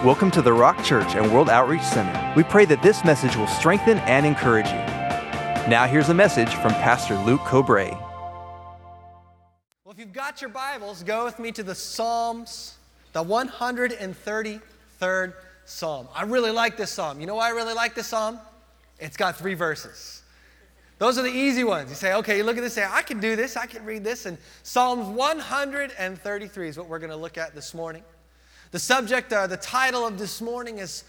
Welcome to the Rock Church and World Outreach Center. We pray that this message will strengthen and encourage you. Now here's a message from Pastor Luke Cobrae. Well, if you've got your Bibles, go with me to the Psalms, the 133rd Psalm. I really like this Psalm. You know why I really like this Psalm? It's got 3 verses. Those are the easy ones. You say, okay, you look at this, say, I can do this, I can read this. And Psalms 133 is what we're going to look at this morning. The subject, the title of this morning is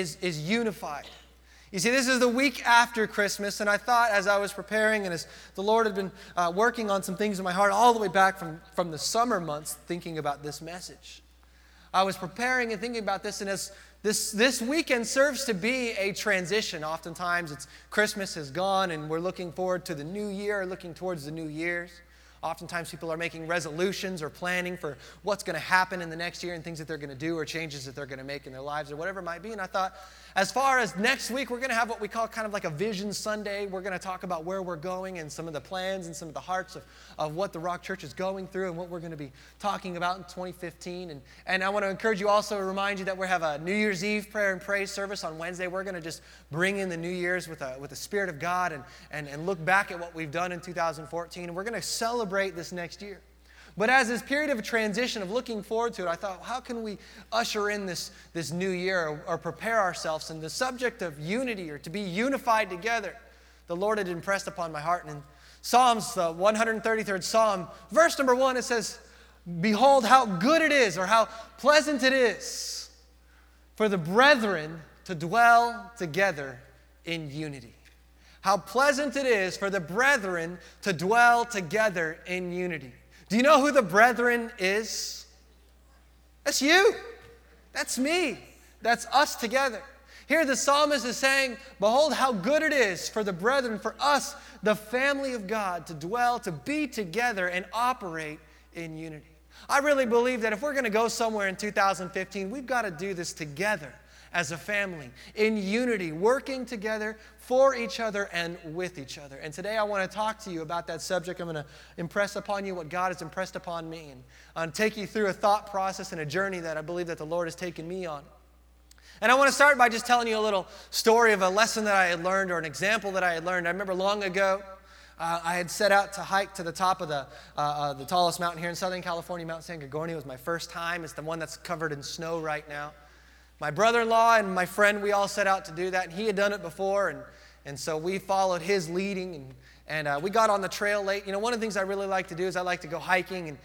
Unified. You see, this is the week after Christmas, and I thought as I was preparing and as the Lord had been working on some things in my heart all the way back from the summer months thinking about this message. I was preparing and thinking about this, and as this weekend serves to be a transition. Oftentimes it's Christmas is gone and we're looking forward to the new year, looking towards the new years. Oftentimes people are making resolutions or planning for what's going to happen in the next year and things that they're going to do or changes that they're going to make in their lives or whatever it might be. And I thought, as far as next week, we're going to have what we call kind of like a Vision Sunday. We're going to talk about where we're going and some of the plans and some of the hearts of what the Rock Church is going through and what we're going to be talking about in 2015. And I want to encourage you also, remind you that we have a New Year's Eve prayer and praise service on Wednesday. We're going to just bring in the New Year's with the Spirit of God and look back at what we've done in 2014. And we're going to celebrate this next year. But as this period of a transition of looking forward to it, I thought, how can we usher in this new year or prepare ourselves? And the subject of unity or to be unified together, the Lord had impressed upon my heart. And in Psalms, the 133rd Psalm, verse number 1, it says, "Behold how good it is," or how pleasant it is for the brethren to dwell together in unity. How pleasant it is for the brethren to dwell together in unity. Do you know who the brethren is? That's you. That's me. That's us together. Here the psalmist is saying, behold how good it is for the brethren, for us, the family of God, to dwell, to be together and operate in unity. I really believe that if we're going to go somewhere in 2015, we've got to do this together as a family, in unity, working together for each other and with each other. And today I want to talk to you about that subject. I'm going to impress upon you what God has impressed upon me and take you through a thought process and a journey that I believe that the Lord has taken me on. And I want to start by just telling you a little story of a lesson that I had learned or an example that I had learned. I remember long ago, I had set out to hike to the top of the tallest mountain here in Southern California, Mount San Gorgonio. It was my first time. It's the one that's covered in snow right now. My brother-in-law and my friend, we all set out to do that, and he had done it before, and so we followed his leading, and we got on the trail late. You know, one of the things I really like to do is I like to go hiking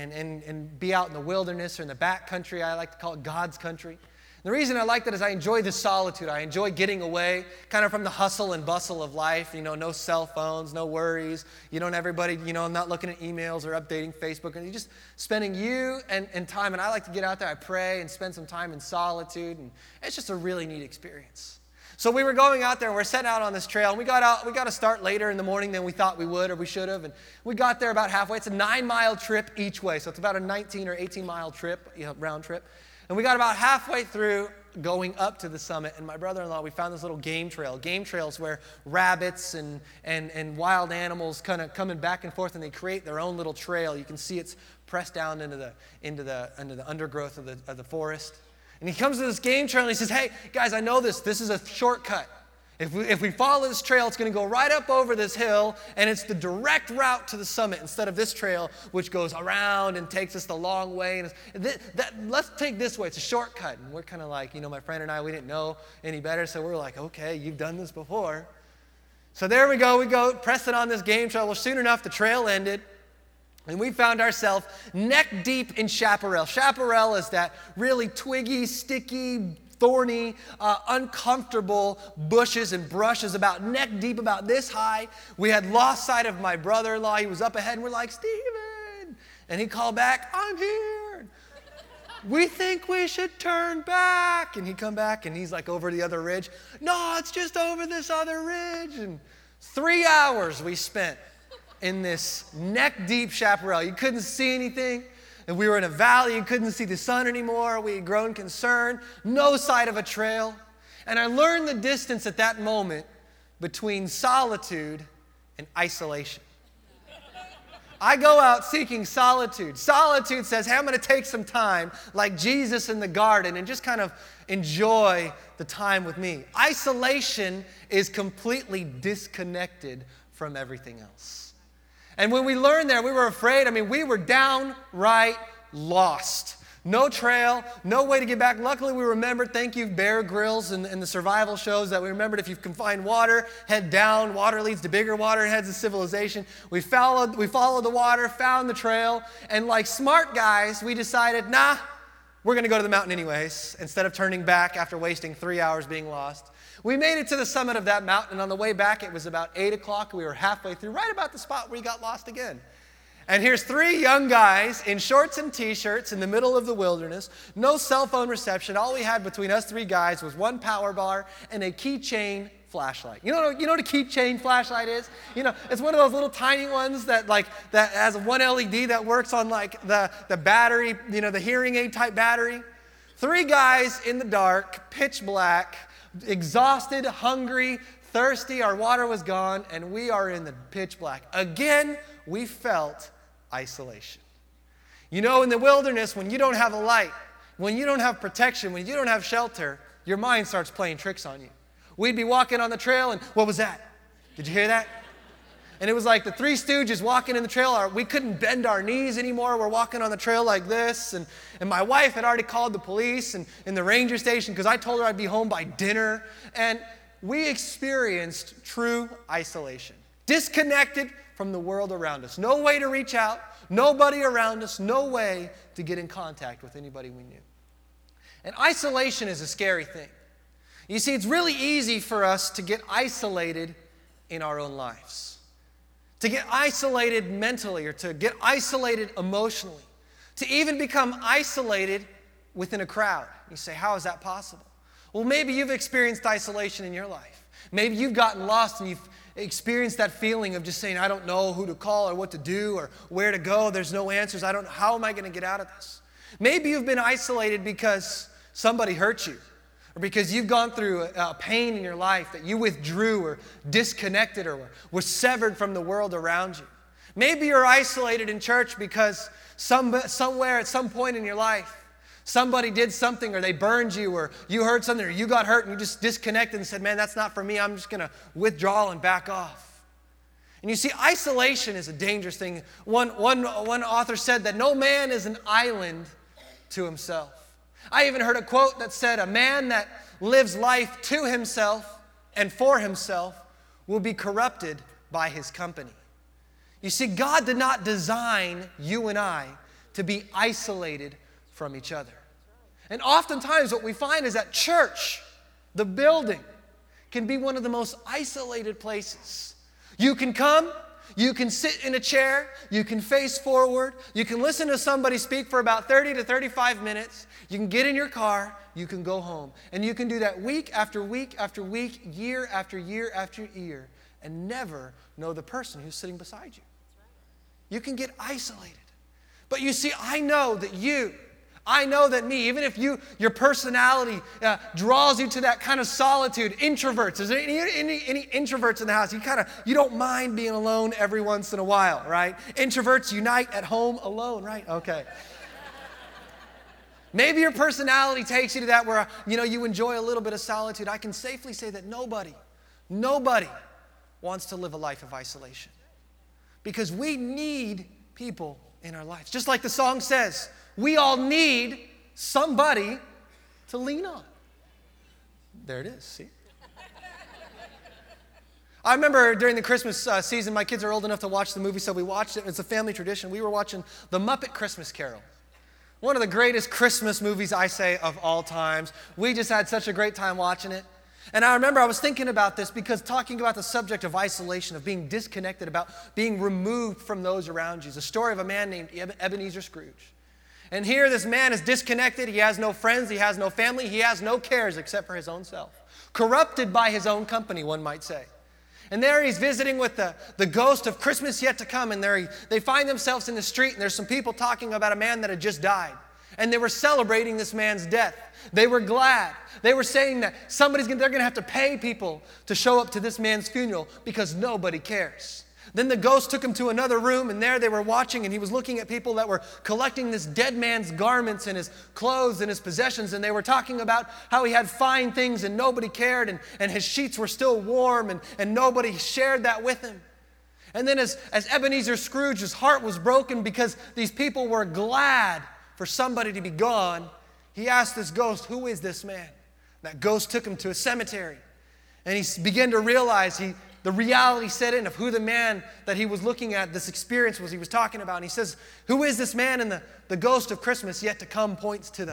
and be out in the wilderness or in the back country. I like to call it God's country. The reason I like that is I enjoy the solitude. I enjoy getting away kind of from the hustle and bustle of life. You know, no cell phones, no worries. You don't everybody, you know, not looking at emails or updating Facebook. And you're just spending you and time. And I like to get out there. I pray and spend some time in solitude. And it's just a really neat experience. So we were going out there and we're setting out on this trail. And we got to start later in the morning than we thought we would or we should have. And we got there about halfway. It's a 9-mile trip each way. So it's about a 19 or 18-mile trip, round trip. And we got about halfway through going up to the summit, and my brother-in-law, we found this little game trail. Game trails where rabbits and wild animals kind of coming back and forth, and they create their own little trail. You can see it's pressed down into the undergrowth of the forest. And he comes to this game trail, and he says, "Hey, guys, I know this. This is a shortcut. If we follow this trail, it's going to go right up over this hill, and it's the direct route to the summit instead of this trail, which goes around and takes us the long way. And let's take this way. It's a shortcut." And we're kind of like, you know, my friend and I, we didn't know any better, so we're like, okay, you've done this before. So there we go, pressing on this game trail. Well, soon enough, the trail ended, and we found ourselves neck deep in chaparral. Chaparral is that really twiggy, sticky, thorny, uncomfortable bushes and brushes about neck deep, about this high. We had lost sight of my brother-in-law. He was up ahead, and we're like, "Stephen!" And he called back, "I'm here. We think we should turn back." And he come back, and he's like, "Over the other ridge." "No, it's just over this other ridge." And 3 hours we spent in this neck-deep chaparral. You couldn't see anything. And we were in a valley, you couldn't see the sun anymore. We had grown concerned, no sight of a trail. And I learned the distance at that moment between solitude and isolation. I go out seeking solitude. Solitude says, hey, I'm going to take some time like Jesus in the garden and just kind of enjoy the time with me. Isolation is completely disconnected from everything else. And when we learned there, we were afraid. We were downright lost. No trail, no way to get back. Luckily, we remembered, thank you, Bear Grylls and the survival shows, that we remembered if you can find water, head down. Water leads to bigger water and heads to civilization. We followed the water, found the trail, and like smart guys, we decided, we're going to go to the mountain anyways, instead of turning back after wasting 3 hours being lost. We made it to the summit of that mountain, and on the way back, it was about 8 o'clock. We were halfway through, right about the spot where we got lost again. And here's 3 young guys in shorts and T-shirts in the middle of the wilderness, no cell phone reception. All we had between us 3 guys was 1 power bar and a keychain flashlight. You know what a keychain flashlight is? It's one of those little tiny ones that has one LED that works on the battery, the hearing aid type battery. 3 guys in the dark, pitch black, exhausted, hungry, thirsty. Our water was gone, and we are in the pitch black. Again, we felt isolation. In the wilderness, when you don't have a light, when you don't have protection, when you don't have shelter, your mind starts playing tricks on you. We'd be walking on the trail, and what was that? Did you hear that? And it was like the 3 Stooges walking in the trail. We couldn't bend our knees anymore. We're walking on the trail like this. And my wife had already called the police and the ranger station because I told her I'd be home by dinner. And we experienced true isolation. Disconnected from the world around us. No way to reach out. Nobody around us. No way to get in contact with anybody we knew. And isolation is a scary thing. You see, it's really easy for us to get isolated in our own lives. To get isolated mentally or to get isolated emotionally. To even become isolated within a crowd. You say, how is that possible? Well, maybe you've experienced isolation in your life. Maybe you've gotten lost and you've experienced that feeling of just saying, I don't know who to call or what to do or where to go. There's no answers. How am I going to get out of this? Maybe you've been isolated because somebody hurt you or because you've gone through a pain in your life that you withdrew or disconnected or were severed from the world around you. Maybe you're isolated in church because somewhere at some point in your life, somebody did something or they burned you or you heard something or you got hurt and you just disconnected and said, man, that's not for me. I'm just going to withdraw and back off. And you see, isolation is a dangerous thing. One author said that no man is an island to himself. I even heard a quote that said, a man that lives life to himself and for himself will be corrupted by his company. You see, God did not design you and I to be isolated from each other. And oftentimes what we find is that church, the building, can be one of the most isolated places. You can come, you can sit in a chair, you can face forward, you can listen to somebody speak for about 30 to 35 minutes, you can get in your car, you can go home. And you can do that week after week after week, year after year after year, and never know the person who's sitting beside you. You can get isolated. But you see, I know that me, even if your personality draws you to that kind of solitude. Introverts, is there any introverts in the house? You don't mind being alone every once in a while, right? Introverts unite at home alone, right? Okay. Maybe your personality takes you to that where you enjoy a little bit of solitude. I can safely say that nobody wants to live a life of isolation. Because we need people in our lives. Just like the song says, we all need somebody to lean on. There it is, see? I remember during the Christmas season, my kids are old enough to watch the movie, so we watched it. It's a family tradition. We were watching The Muppet Christmas Carol. One of the greatest Christmas movies, I say, of all times. We just had such a great time watching it. And I remember I was thinking about this because talking about the subject of isolation, of being disconnected, about being removed from those around you, is a story of a man named Ebenezer Scrooge. And here this man is disconnected. He has no friends. He has no family. He has no cares except for his own self. Corrupted by his own company, one might say. And there he's visiting with the ghost of Christmas yet to come. And there they find themselves in the street, and there's some people talking about a man that had just died. And they were celebrating this man's death. They were glad. They were saying that they're going to have to pay people to show up to this man's funeral because nobody cares. Then the ghost took him to another room, and there they were watching, and he was looking at people that were collecting this dead man's garments and his clothes and his possessions, and they were talking about how he had fine things and nobody cared, and his sheets were still warm, and nobody shared that with him. And then as Ebenezer Scrooge's heart was broken because these people were glad for somebody to be gone, he asked this ghost, "Who is this man?" That ghost took him to a cemetery, and he began to realize the reality set in of who the man that he was looking at, this experience was he was talking about. And he says, "Who is this man?" And the ghost of Christmas yet to come points to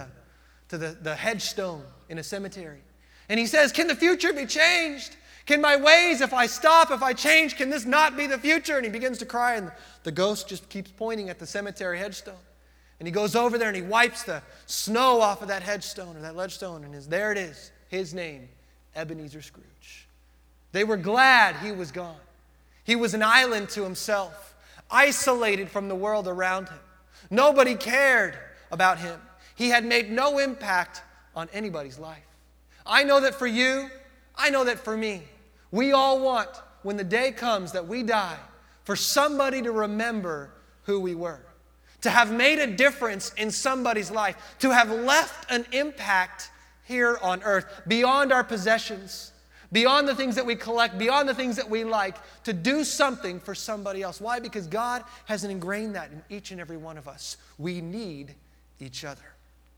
the headstone in a cemetery. And he says, "Can the future be changed? Can my ways, if I stop, if I change, can this not be the future?" And he begins to cry, and the ghost just keeps pointing at the cemetery headstone. And he goes over there and he wipes the snow off of that headstone or that ledgestone, and there it is, his name, Ebenezer Scrooge. They were glad he was gone. He was an island to himself, isolated from the world around him. Nobody cared about him. He had made no impact on anybody's life. I know that for you, I know that for me, we all want, when the day comes that we die, for somebody to remember who we were, to have made a difference in somebody's life, to have left an impact here on earth, beyond our possessions, beyond the things that we collect, beyond the things that we like, to do something for somebody else. Why? Because God has ingrained that in each and every one of us. We need each other.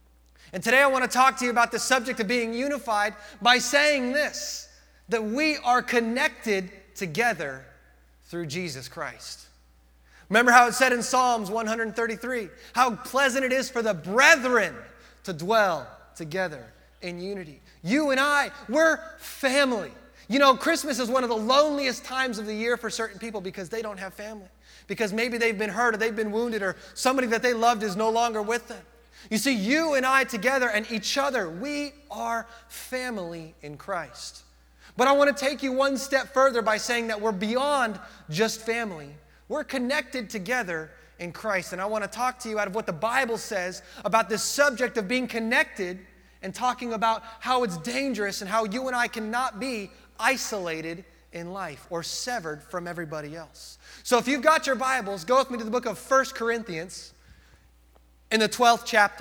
And today I want to talk to you about the subject of being unified by saying this, that we are connected together through Jesus Christ. Remember how it said in Psalms 133, how pleasant it is for the brethren to dwell together in unity. You and I, we're family. You know, Christmas is one of the loneliest times of the year for certain people because they don't have family. Because maybe they've been hurt or they've been wounded or somebody that they loved is no longer with them. You see, you and I together and each other, we are family in Christ. But I want to take you one step further by saying that we're beyond just family. We're connected together in Christ. And I want to talk to you out of what the Bible says about this subject of being connected and talking about how it's dangerous and how you and I cannot be isolated in life or severed from everybody else. So if you've got your Bibles, go with me to the book of 1 Corinthians in the 12th chapter.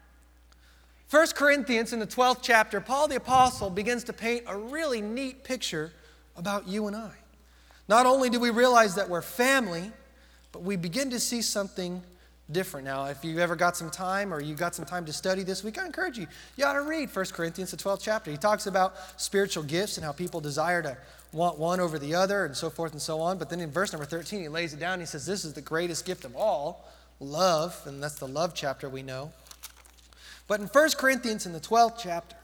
1 Corinthians in the 12th chapter, Paul the Apostle begins to paint a really neat picture about you and I. Not only do we realize that we're family, but we begin to see something different. Now, if you ever got some time or you got some time to study this week, I encourage you, you ought to read 1 Corinthians, the 12th chapter. He talks about spiritual gifts and how people desire to want one over the other and so forth and so on. But then in verse number 13, he lays it down. He says, this is the greatest gift of all, love, and that's the love chapter we know. But in 1 Corinthians in the 12th chapter,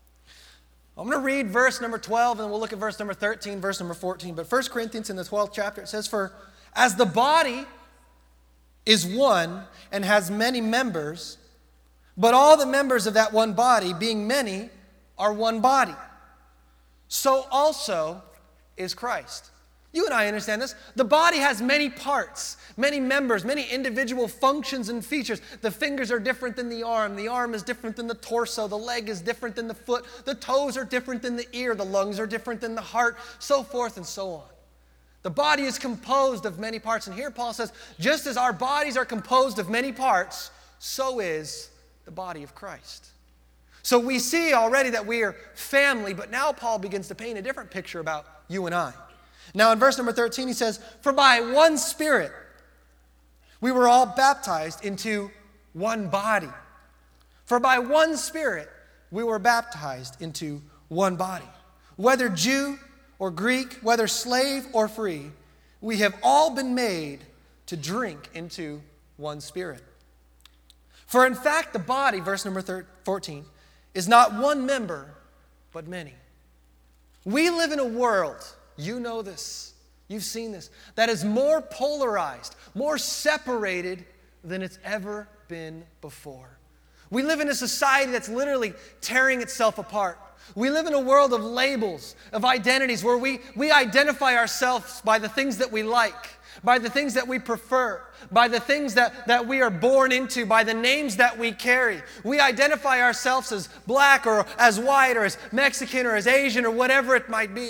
I'm going to read verse number 12, and then we'll look at verse number 13, verse number 14. But 1 Corinthians in the 12th chapter, it says, "For as the body is one and has many members, but all the members of that one body, being many, are one body, so also is Christ." You and I understand this. The body has many parts, many members, many individual functions and features. The fingers are different than the arm. The arm is different than the torso. The leg is different than the foot. The toes are different than the ear. The lungs are different than the heart, so forth and so on. The body is composed of many parts. And here Paul says, just as our bodies are composed of many parts, so is the body of Christ. So we see already that we are family, but now Paul begins to paint a different picture about you and I. Now in verse number 13 he says, "For by one Spirit we were all baptized into one body." For by one Spirit we were baptized into one body. Whether Jew or Greek, whether slave or free, we have all been made to drink into one Spirit. For in fact the body, verse number 14, is not one member, but many. We live in a world, you know this, you've seen this, that is more polarized, more separated than it's ever been before. We live in a society that's literally tearing itself apart. We live in a world of labels, of identities, where we identify ourselves by the things that we like, by the things that we prefer, by the things that we are born into, by the names that we carry. We identify ourselves as black or as white or as Mexican or as Asian or whatever it might be.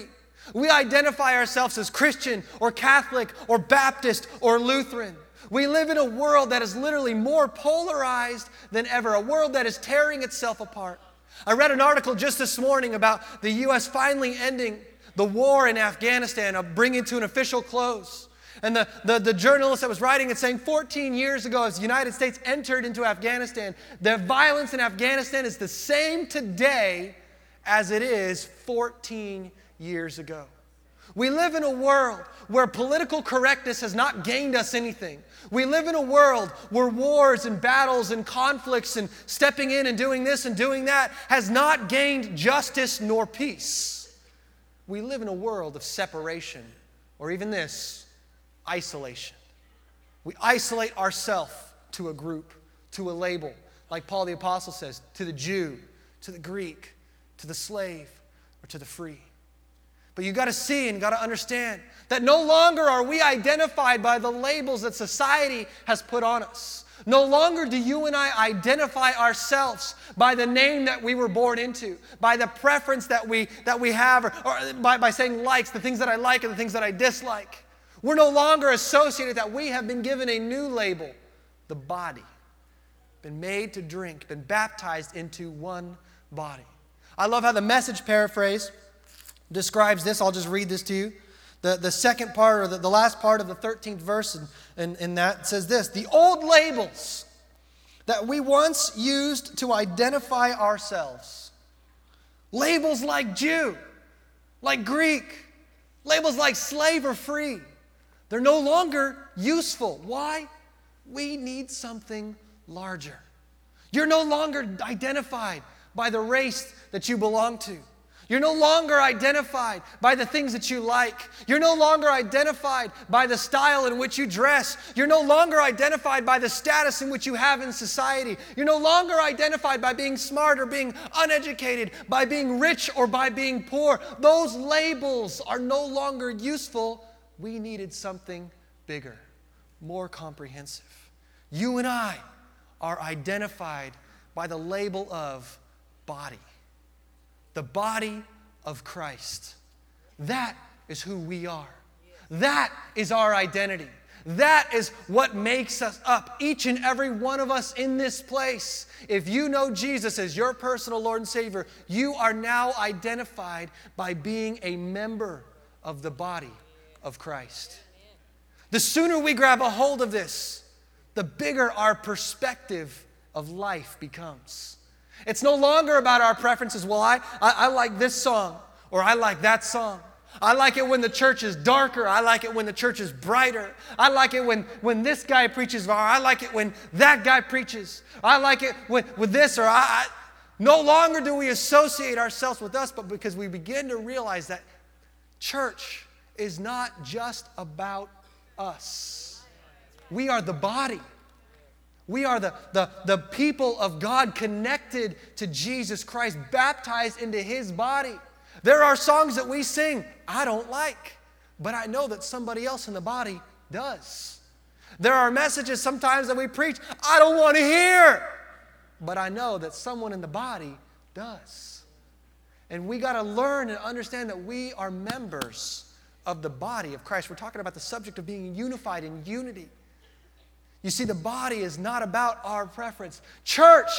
We identify ourselves as Christian or Catholic or Baptist or Lutheran. We live in a world that is literally more polarized than ever, a world that is tearing itself apart. I read an article just this morning about the U.S. finally ending the war in Afghanistan, bringing it to an official close. And the journalist that was writing it saying 14 years ago, as the United States entered into Afghanistan, the violence in Afghanistan is the same today as it is 14 years ago. We live in a world where political correctness has not gained us anything. We live in a world where wars and battles and conflicts and stepping in and doing this and doing that has not gained justice nor peace. We live in a world of separation, or even this, isolation. We isolate ourselves to a group, to a label, like Paul the Apostle says, to the Jew, to the Greek, to the slave, or to the free. But you got to see and got to understand that no longer are we identified by the labels that society has put on us. No longer do you and I identify ourselves by the name that we were born into, by the preference that we have, or by saying likes, the things that I like and the things that I dislike. We're no longer associated that we have been given a new label, the body. Been made to drink, been baptized into one body. I love how the Message paraphrase describes this. I'll just read this to you. The second part, or the last part of the 13th verse in that says this: the old labels that we once used to identify ourselves, labels like Jew, like Greek, labels like slave or free, they're no longer useful. Why? We need something larger. You're no longer identified by the race that you belong to. You're no longer identified by the things that you like. You're no longer identified by the style in which you dress. You're no longer identified by the status in which you have in society. You're no longer identified by being smart or being uneducated, by being rich or by being poor. Those labels are no longer useful. We needed something bigger, more comprehensive. You and I are identified by the label of body. The body of Christ. That is who we are. That is our identity. That is what makes us up, each and every one of us in this place. If you know Jesus as your personal Lord and Savior, you are now identified by being a member of the body of Christ. The sooner we grab a hold of this, the bigger our perspective of life becomes. It's no longer about our preferences. Well, I like this song, or I like that song. I like it when the church is darker. I like it when the church is brighter. I like it when this guy preaches, or I like it when that guy preaches. I like it with this, or No longer do we associate ourselves with us, but because we begin to realize that church is not just about us. We are the body. We are the people of God connected to Jesus Christ, baptized into His body. There are songs that we sing I don't like, but I know that somebody else in the body does. There are messages sometimes that we preach I don't want to hear, but I know that someone in the body does. And we got to learn and understand that we are members of the body of Christ. We're talking about the subject of being unified in unity. You see, the body is not about our preference. Church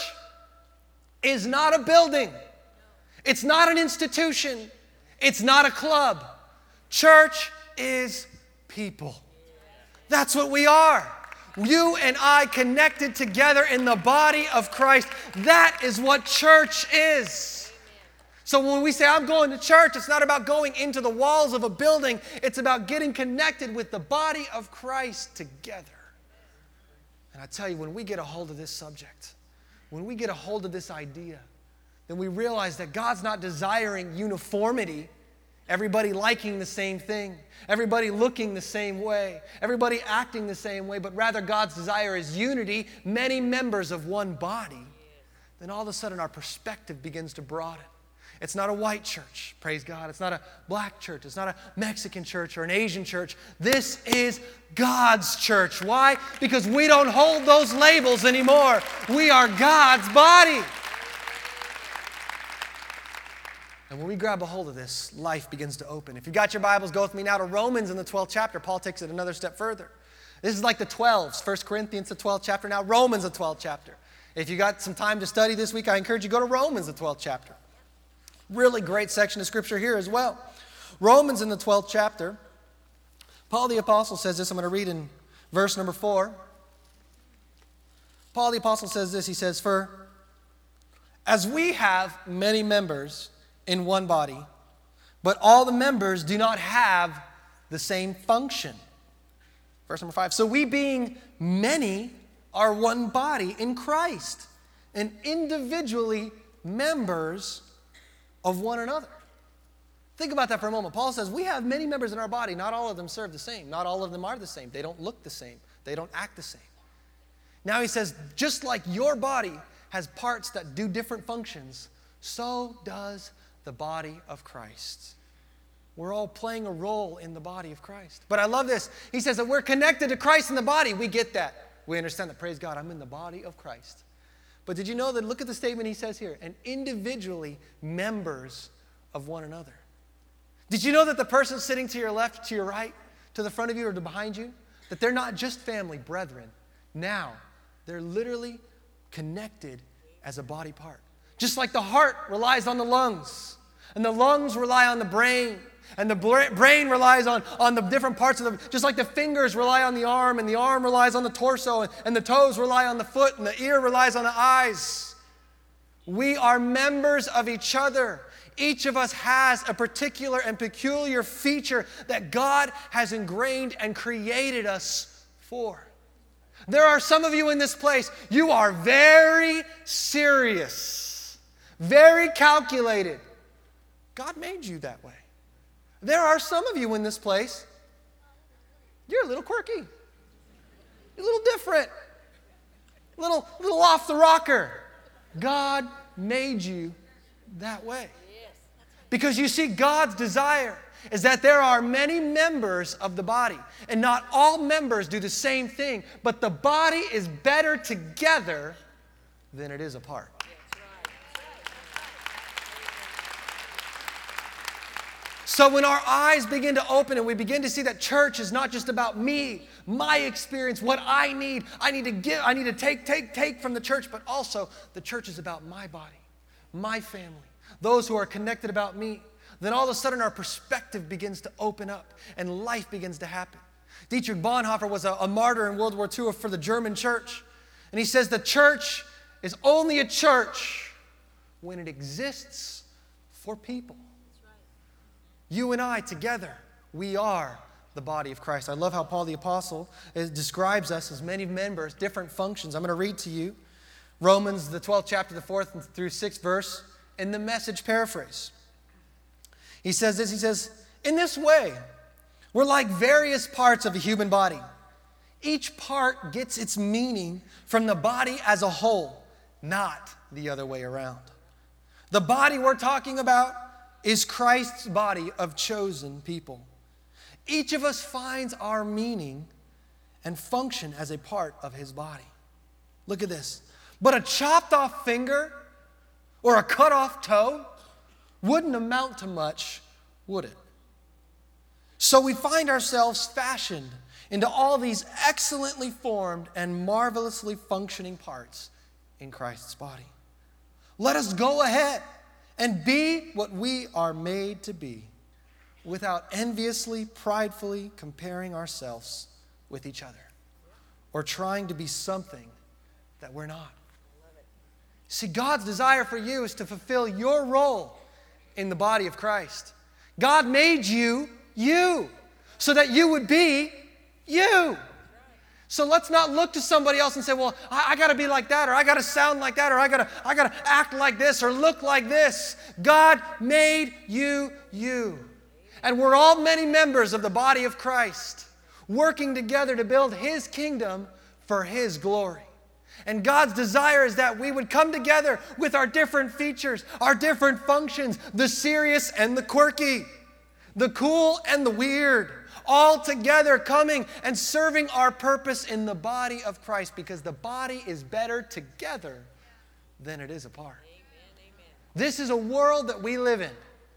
is not a building. It's not an institution. It's not a club. Church is people. That's what we are. You and I connected together in the body of Christ. That is what church is. So when we say, I'm going to church, it's not about going into the walls of a building. It's about getting connected with the body of Christ together. And I tell you, when we get a hold of this subject, when we get a hold of this idea, then we realize that God's not desiring uniformity, everybody liking the same thing, everybody looking the same way, everybody acting the same way, but rather God's desire is unity, many members of one body. Then all of a sudden our perspective begins to broaden. It's not a white church, praise God. It's not a black church. It's not a Mexican church or an Asian church. This is God's church. Why? Because we don't hold those labels anymore. We are God's body. And when we grab a hold of this, life begins to open. If you got your Bibles, go with me now to Romans in the 12th chapter. Paul takes it another step further. This is like the 12s. 1 Corinthians, the 12th chapter. Now Romans, the 12th chapter. If you got some time to study this week, I encourage you to go to Romans, the 12th chapter. Really great section of Scripture here as well. Romans in the 12th chapter. Paul the Apostle says this. I'm going to read in verse number 4. Paul the Apostle says this. He says, "For as we have many members in one body, but all the members do not have the same function." Verse number 5. "So we being many are one body in Christ, and individually members of one another." Think about that for a moment. Paul says we have many members in our body. Not all of them serve the same. Not all of them are the same. They don't look the same. They don't act the same. Now he says, just like your body has parts that do different functions, so does the body of Christ. We're all playing a role in the body of Christ. But I love this. He says that we're connected to Christ in the body. We get that. We understand that. Praise God, I'm in the body of Christ. But did you know that, look at the statement he says here, and individually members of one another. Did you know that the person sitting to your left, to your right, to the front of you, or to behind you, that they're not just family, brethren. Now, they're literally connected as a body part. Just like the heart relies on the lungs, and the lungs rely on the brain, and the brain relies on the different parts of the, just like the fingers rely on the arm, and the arm relies on the torso, and the toes rely on the foot, and the ear relies on the eyes. We are members of each other. Each of us has a particular and peculiar feature that God has ingrained and created us for. There are some of you in this place, you are very serious, very calculated. God made you that way. There are some of you in this place, you're a little quirky, you're a little different, a little off the rocker. God made you that way. Because you see, God's desire is that there are many members of the body, and not all members do the same thing, but the body is better together than it is apart. So when our eyes begin to open and we begin to see that church is not just about me, my experience, what I need to give, I need to take from the church, but also the church is about my body, my family, those who are connected about me, then all of a sudden our perspective begins to open up and life begins to happen. Dietrich Bonhoeffer was a martyr in World War II for the German church. And he says the church is only a church when it exists for people. You and I together, we are the body of Christ. I love how Paul the Apostle describes us as many members, different functions. I'm going to read to you Romans, the 12th chapter, the 4th through 6th verse, in the Message paraphrase. He says this, he says, in this way, we're like various parts of a human body. Each part gets its meaning from the body as a whole, not the other way around. The body we're talking about is Christ's body of chosen people. Each of us finds our meaning and function as a part of his body. Look at this. But a chopped off finger or a cut off toe wouldn't amount to much, would it? So we find ourselves fashioned into all these excellently formed and marvelously functioning parts in Christ's body. Let us go ahead and be what we are made to be without enviously, pridefully comparing ourselves with each other or trying to be something that we're not. See, God's desire for you is to fulfill your role in the body of Christ. God made you, you, so that you would be you. So let's not look to somebody else and say, well, I got to be like that, or I got to sound like that, or I got to act like this, or look like this. God made you, you. And we're all many members of the body of Christ, working together to build his kingdom for his glory. And God's desire is that we would come together with our different features, our different functions, the serious and the quirky, the cool and the weird, all together coming and serving our purpose in the body of Christ, because the body is better together than it is apart. Amen, amen. This is a world that we live in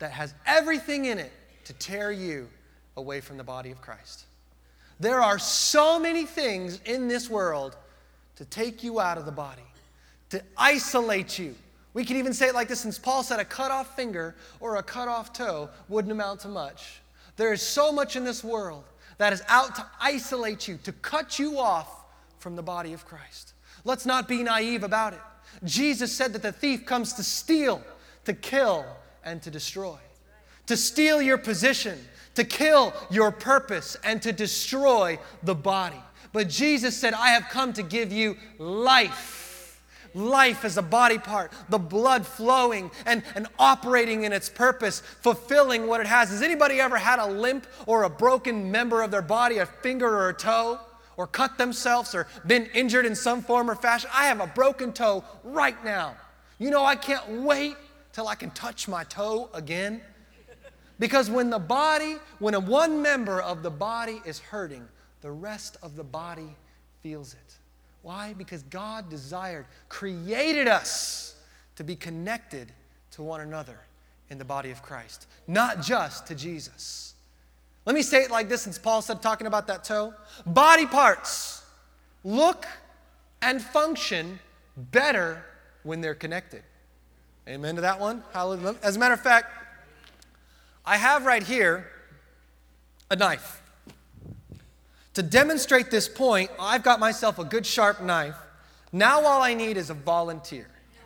that has everything in it to tear you away from the body of Christ. There are so many things in this world to take you out of the body, to isolate you. We can even say it like this, since Paul said a cut off finger or a cut off toe wouldn't amount to much. There is so much in this world that is out to isolate you, to cut you off from the body of Christ. Let's not be naive about it. Jesus said that the thief comes to steal, to kill, and to destroy. To steal your position, to kill your purpose, and to destroy the body. But Jesus said, I have come to give you life. Life as a body part, the blood flowing and operating in its purpose, fulfilling what it has. Has anybody ever had a limp or a broken member of their body, a finger or a toe, or cut themselves or been injured in some form or fashion? I have a broken toe right now. You know, I can't wait till I can touch my toe again. Because when one member of the body is hurting, the rest of the body feels it. Why? Because God created us to be connected to one another in the body of Christ, not just to Jesus. Let me say it like this, since Paul said, talking about that toe. Body parts look and function better when they're connected. Amen to that one? Hallelujah. As a matter of fact, I have right here a knife. To demonstrate this point, I've got myself a good sharp knife. Now all I need is a volunteer.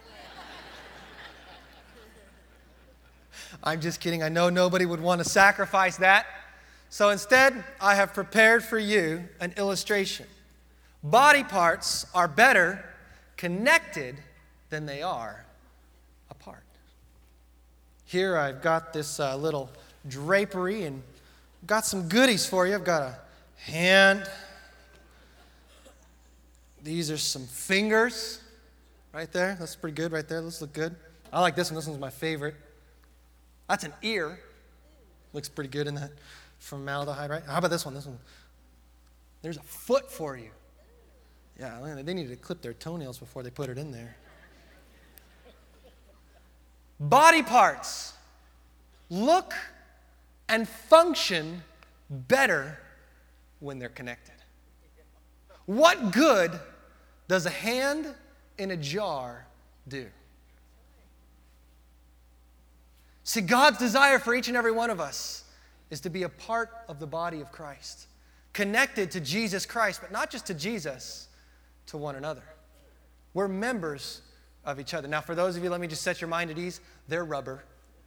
I'm just kidding. I know nobody would want to sacrifice that. So instead, I have prepared for you an illustration. Body parts are better connected than they are apart. Here I've got this little drapery and got some goodies for you. I've got a hand. These are some fingers right there. That's pretty good right there. Those look good. I like this one. This one's my favorite. That's an ear. Looks pretty good in that formaldehyde, right? How about this one? This one. There's a foot for you. Yeah, they needed to clip their toenails before they put it in there. Body parts look and function better when they're connected. What good does a hand in a jar do? See, God's desire for each and every one of us is to be a part of the body of Christ, connected to Jesus Christ, but not just to Jesus, to one another. We're members of each other. Now, for those of you, let me just set your mind at ease. They're rubber.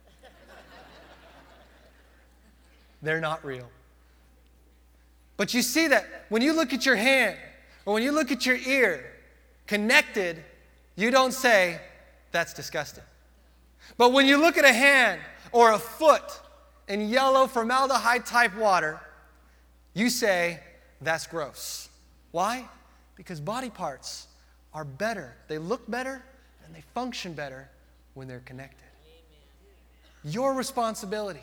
They're not real. But you see that when you look at your hand or when you look at your ear connected, you don't say, that's disgusting. But when you look at a hand or a foot in yellow formaldehyde type water, you say, that's gross. Why? Because body parts are better. They look better and they function better when they're connected. Amen. Your responsibility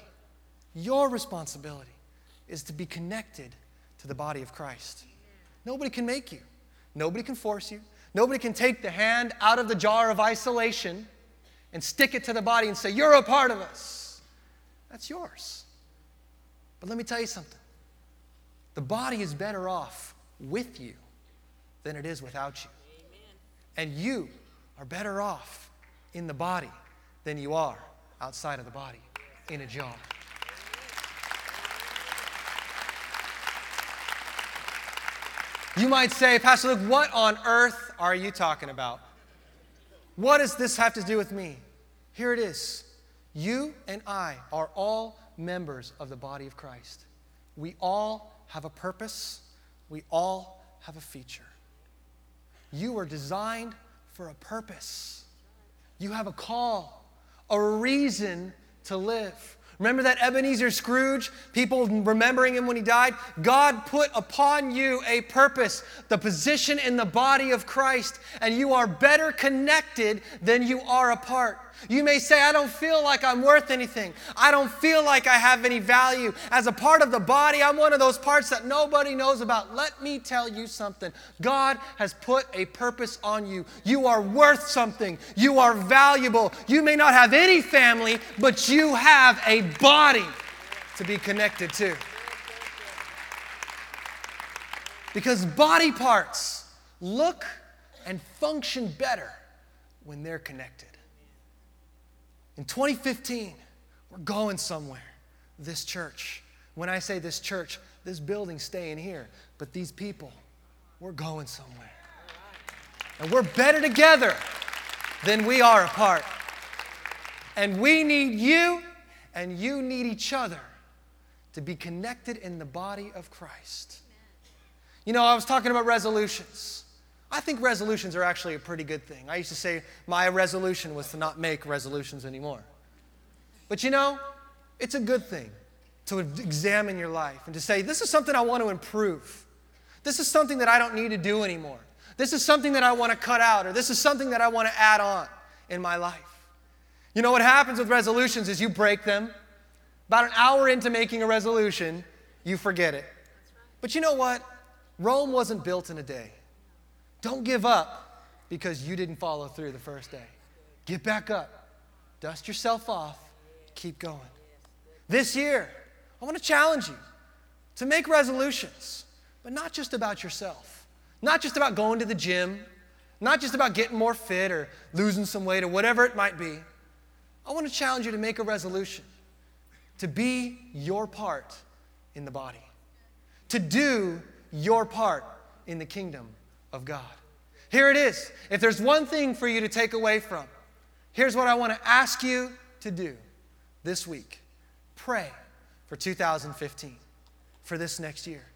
is to be connected to the body of Christ. Nobody can make you. Nobody can force you. Nobody can take the hand out of the jar of isolation and stick it to the body and say, you're a part of us. That's yours. But let me tell you something. The body is better off with you than it is without you. And you are better off in the body than you are outside of the body in a jar. You might say, Pastor Luke, what on earth are you talking about? What does this have to do with me? Here it is. You and I are all members of the body of Christ. We all have a purpose. We all have a feature. You were designed for a purpose. You have a call, a reason to live. Remember that Ebenezer Scrooge? People remembering him when he died? God put upon you a purpose, the position in the body of Christ, and you are better connected than you are apart. You may say, I don't feel like I'm worth anything. I don't feel like I have any value. As a part of the body, I'm one of those parts that nobody knows about. Let me tell you something. God has put a purpose on you. You are worth something. You are valuable. You may not have any family, but you have a body to be connected to. Because body parts look and function better when they're connected. In 2015, we're going somewhere. This church. When I say this church, this building's staying here. But these people, we're going somewhere. And we're better together than we are apart. And we need you, and you need each other to be connected in the body of Christ. You know, I was talking about resolutions. I think resolutions are actually a pretty good thing. I used to say my resolution was to not make resolutions anymore. But you know, it's a good thing to examine your life and to say, this is something I want to improve. This is something that I don't need to do anymore. This is something that I want to cut out, or this is something that I want to add on in my life. You know what happens with resolutions is you break them. About an hour into making a resolution, you forget it. But you know what? Rome wasn't built in a day. Don't give up because you didn't follow through the first day. Get back up. Dust yourself off. Keep going. This year, I want to challenge you to make resolutions, but not just about yourself. Not just about going to the gym. Not just about getting more fit or losing some weight or whatever it might be. I want to challenge you to make a resolution to be your part in the body. To do your part in the kingdom of God. Here it is. If there's one thing for you to take away from, here's what I want to ask you to do this week. Pray for 2015, for this next year.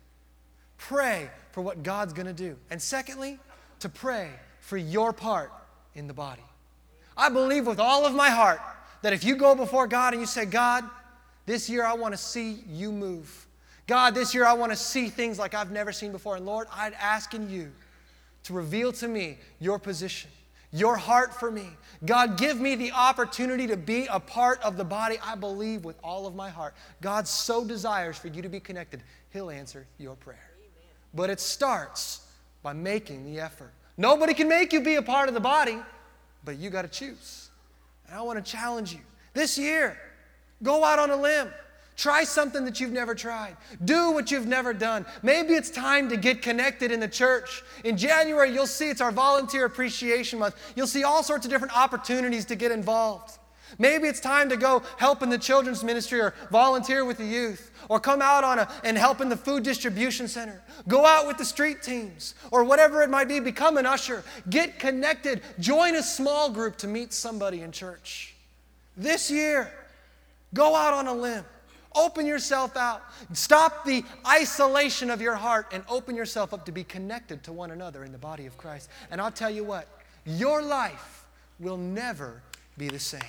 Pray for what God's going to do. And secondly, to pray for your part in the body. I believe with all of my heart that if you go before God and you say, God, this year I want to see you move. God, this year I want to see things like I've never seen before. And Lord, I'd ask in you to reveal to me your position, your heart for me. God, give me the opportunity to be a part of the body. I believe with all of my heart. God so desires for you to be connected. He'll answer your prayer. Amen. But it starts by making the effort. Nobody can make you be a part of the body, but you got to choose. And I want to challenge you. This year, go out on a limb. Try something that you've never tried. Do what you've never done. Maybe it's time to get connected in the church. In January, you'll see it's our Volunteer Appreciation Month. You'll see all sorts of different opportunities to get involved. Maybe it's time to go help in the children's ministry or volunteer with the youth or come out and help in the food distribution center. Go out with the street teams or whatever it might be. Become an usher. Get connected. Join a small group to meet somebody in church. This year, go out on a limb. Open yourself out. Stop the isolation of your heart and open yourself up to be connected to one another in the body of Christ. And I'll tell you what, your life will never be the same.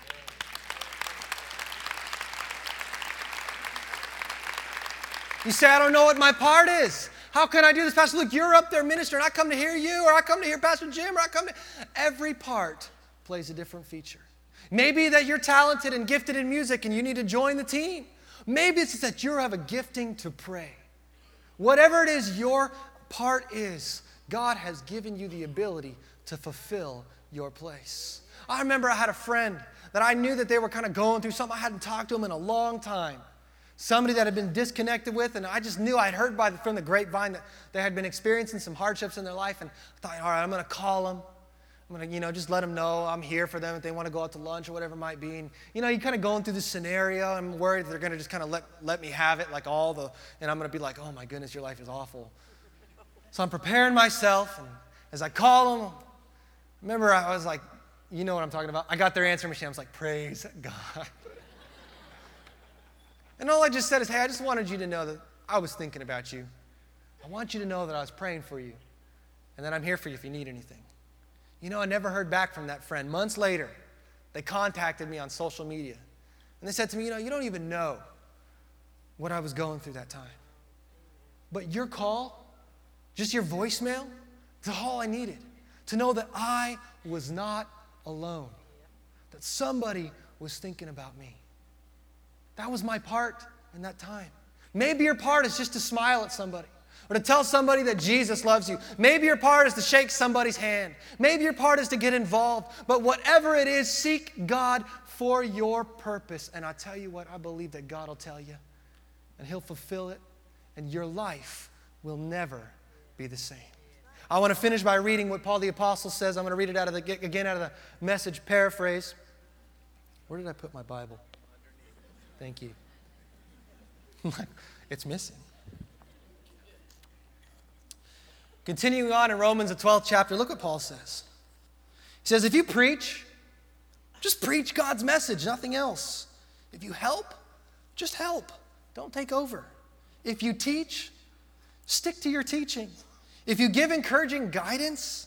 You say, I don't know what my part is. How can I do this? Pastor Luke, you're up there ministering. I come to hear you, or I come to hear Pastor Jim, or I come to... Every part plays a different feature. Maybe that you're talented and gifted in music and you need to join the team. Maybe it's that you have a gifting to pray. Whatever it is your part is, God has given you the ability to fulfill your place. I remember I had a friend that I knew that they were kind of going through something. I hadn't talked to them in a long time. Somebody that had been disconnected with, and I just knew I'd heard from the grapevine that they had been experiencing some hardships in their life, and I thought, all right, I'm going to call them. I'm going to, just let them know I'm here for them if they want to go out to lunch or whatever it might be. And, you're kind of going through this scenario. I'm worried they're going to just kind of let me have it and I'm going to be like, oh my goodness, your life is awful. So I'm preparing myself, and as I call them, remember I was like, you know what I'm talking about. I got their answering machine. I was like, praise God. And all I just said is, hey, I just wanted you to know that I was thinking about you. I want you to know that I was praying for you and that I'm here for you if you need anything. I never heard back from that friend. Months later, they contacted me on social media. And they said to me, you don't even know what I was going through that time. But your call, just your voicemail, that's all I needed. To know that I was not alone. that somebody was thinking about me. That was my part in that time. Maybe your part is just to smile at somebody or to tell somebody that Jesus loves you. Maybe your part is to shake somebody's hand. Maybe your part is to get involved. But whatever it is, seek God for your purpose. And I tell you what, I believe that God will tell you, and He'll fulfill it, and your life will never be the same. I want to finish by reading what Paul the Apostle says. I'm going to read it out of the Message paraphrase. Where did I put my Bible? Thank you. It's missing. Continuing on in Romans, the 12th chapter, look what Paul says. He says, if you preach, just preach God's message, nothing else. If you help, just help. Don't take over. If you teach, stick to your teaching. If you give encouraging guidance,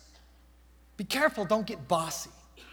be careful, don't get bossy.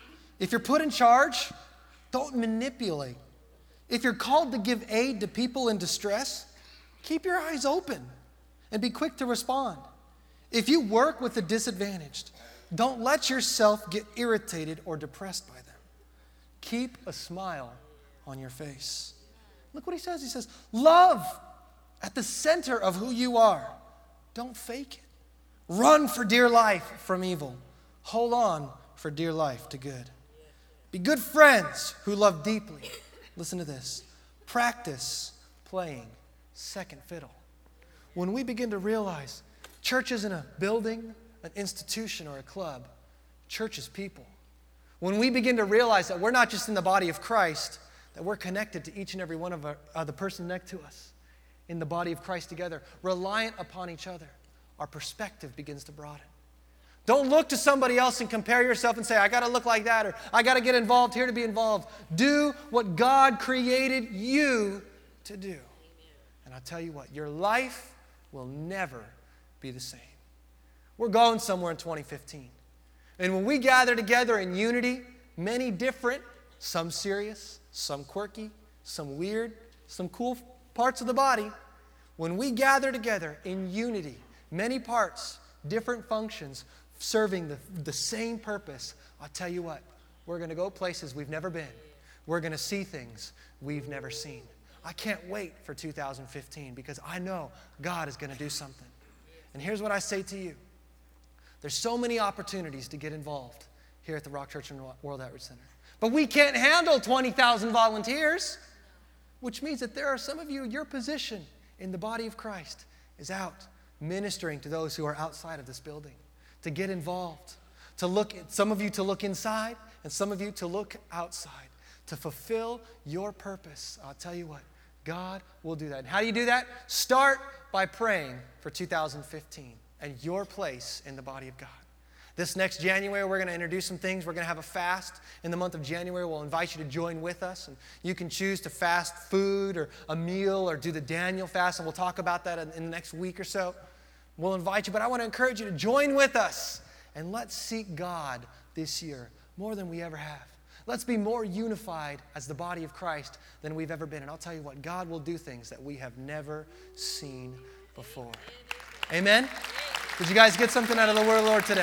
If you're put in charge, don't manipulate. If you're called to give aid to people in distress, keep your eyes open and be quick to respond. If you work with the disadvantaged, don't let yourself get irritated or depressed by them. Keep a smile on your face. Look what he says. He says, love at the center of who you are. Don't fake it. Run for dear life from evil. Hold on for dear life to good. Be good friends who love deeply. Listen to this. Practice playing second fiddle. When we begin to realize church isn't a building, an institution, or a club. Church is people. When we begin to realize that we're not just in the body of Christ, that we're connected to each and every one of the person next to us in the body of Christ together, reliant upon each other, our perspective begins to broaden. Don't look to somebody else and compare yourself and say, I got to look like that, or I got to get involved here to be involved. Do what God created you to do. And I'll tell you what, your life will never be the same. We're going somewhere in 2015. And when we gather together in unity, many different, some serious, some quirky, some weird, some cool parts of the body, when we gather together in unity, many parts, different functions, serving the same purpose, I'll tell you what, we're going to go places we've never been. We're going to see things we've never seen. I can't wait for 2015 because I know God is going to do something. And here's what I say to you. There's so many opportunities to get involved here at the Rock Church and World Outreach Center. But we can't handle 20,000 volunteers, which means that there are some of you, your position in the body of Christ is out ministering to those who are outside of this building, to get involved, to look, some of you to look inside, and some of you to look outside, to fulfill your purpose. I'll tell you what, God will do that. And how do you do that? Start by praying for 2015 and your place in the body of God. This next January, we're going to introduce some things. We're going to have a fast in the month of January. We'll invite you to join with us. And you can choose to fast food or a meal or do the Daniel fast. And we'll talk about that in the next week or so. We'll invite you. But I want to encourage you to join with us. And let's seek God this year more than we ever have. Let's be more unified as the body of Christ than we've ever been. And I'll tell you what, God will do things that we have never seen before. Amen? Did you guys get something out of the word of the Lord today?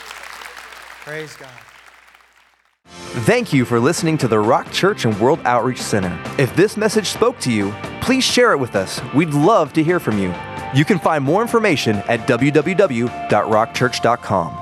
Praise God. Thank you for listening to the Rock Church and World Outreach Center. If this message spoke to you, please share it with us. We'd love to hear from you. You can find more information at www.rockchurch.com.